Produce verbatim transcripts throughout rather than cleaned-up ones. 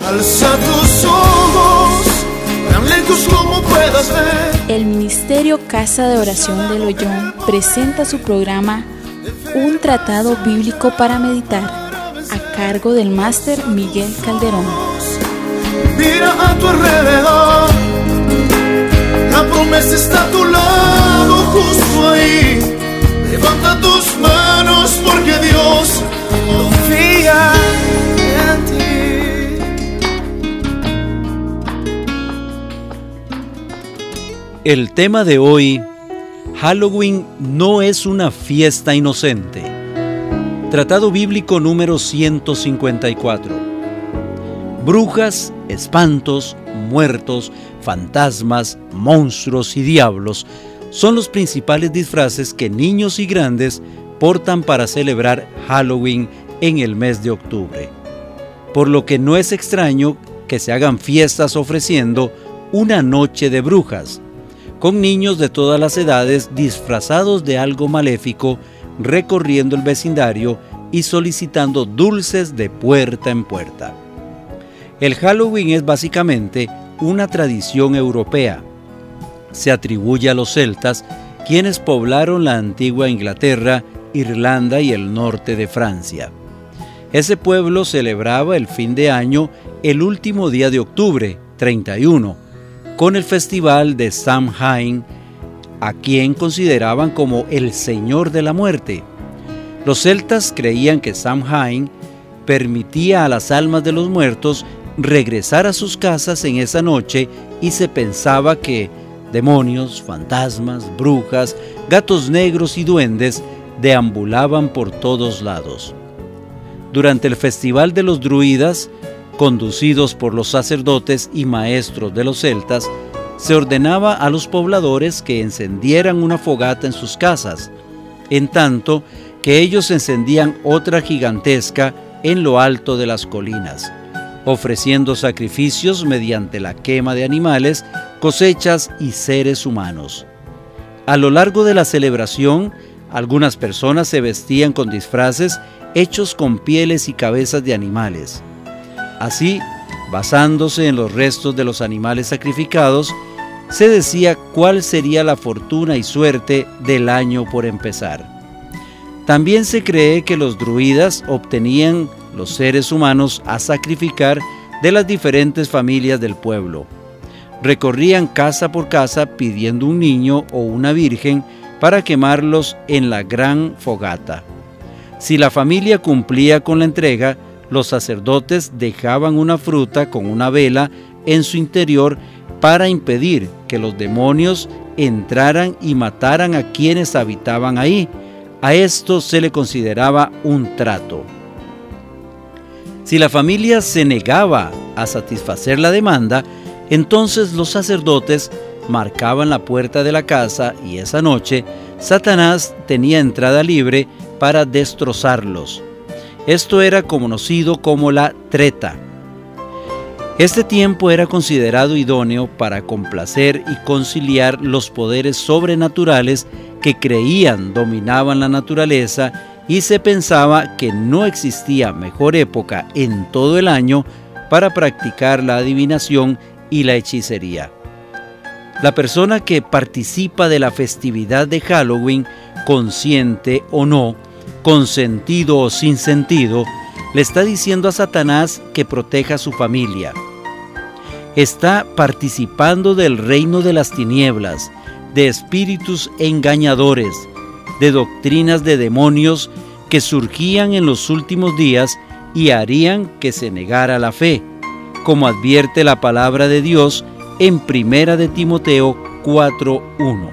Alza tus ojos, tan lejos como puedas ver. El Ministerio Casa de Oración del Ollón presenta su programa Un Tratado Bíblico para Meditar, a cargo del máster Miguel Calderón. Mira a tu alrededor, la promesa está a tu lado, justo ahí. Levanta tus manos porque Dios confía en ti. El tema de hoy, Halloween no es una fiesta inocente. Tratado bíblico número ciento cincuenta y cuatro. Brujas, espantos, muertos, fantasmas, monstruos y diablos son los principales disfraces que niños y grandes portan para celebrar Halloween en el mes de octubre. Por lo que no es extraño que se hagan fiestas ofreciendo una noche de brujas, con niños de todas las edades disfrazados de algo maléfico, recorriendo el vecindario y solicitando dulces de puerta en puerta. El Halloween es básicamente una tradición europea. Se atribuye a los celtas, quienes poblaron la antigua Inglaterra, Irlanda y el norte de Francia. Ese pueblo celebraba el fin de año el último día de octubre, treinta y uno, con el festival de Samhain, a quien consideraban como el señor de la muerte. Los celtas creían que Samhain permitía a las almas de los muertos regresar a sus casas en esa noche, y se pensaba que demonios, fantasmas, brujas, gatos negros y duendes deambulaban por todos lados. Durante el festival de los druidas, conducidos por los sacerdotes y maestros de los celtas, se ordenaba a los pobladores que encendieran una fogata en sus casas, en tanto que ellos encendían otra gigantesca en lo alto de las colinas, ofreciendo sacrificios mediante la quema de animales, cosechas y seres humanos. A lo largo de la celebración, algunas personas se vestían con disfraces hechos con pieles y cabezas de animales. Así, basándose en los restos de los animales sacrificados, se decía cuál sería la fortuna y suerte del año por empezar. También se cree que los druidas obtenían los seres humanos a sacrificar de las diferentes familias del pueblo. Recorrían casa por casa pidiendo un niño o una virgen para quemarlos en la gran fogata. Si la familia cumplía con la entrega, los sacerdotes dejaban una fruta con una vela en su interior para impedir que los demonios entraran y mataran a quienes habitaban ahí. A esto se le consideraba un trato. Si la familia se negaba a satisfacer la demanda, entonces los sacerdotes marcaban la puerta de la casa y esa noche Satanás tenía entrada libre para destrozarlos. Esto era conocido como la treta. Este tiempo era considerado idóneo para complacer y conciliar los poderes sobrenaturales que creían dominaban la naturaleza, y se pensaba que no existía mejor época en todo el año para practicar la adivinación y la hechicería. La persona que participa de la festividad de Halloween, consciente o no, con sentido o sin sentido, le está diciendo a Satanás que proteja a su familia. Está participando del reino de las tinieblas, de espíritus engañadores, de doctrinas de demonios que surgían en los últimos días y harían que se negara la fe, como advierte la palabra de Dios en Primera de Timoteo cuatro uno.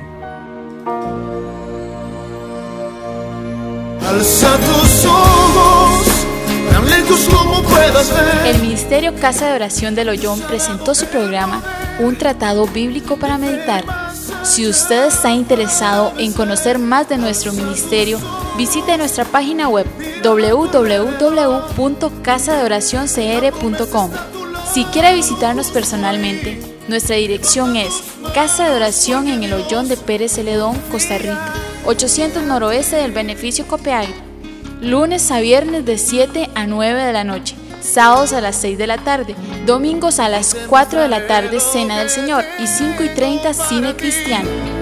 Alza tus ojos, tan lejos como puedas ver. El Ministerio Casa de Oración del Ollón presentó su programa Un Tratado Bíblico para Meditar. Si usted está interesado en conocer más de nuestro ministerio, visite nuestra página web doble u doble u doble u punto casa de oración c r punto com. Si quiere visitarnos personalmente, nuestra dirección es Casa de Oración en el Ollón de Pérez Celedón, Costa Rica, ochocientos noroeste del Beneficio Copiapó, lunes a viernes de siete a nueve de la noche sábados a las seis de la tarde, domingos a las cuatro de la tarde, Cena del Señor, y cinco y treinta, Cine Cristiano.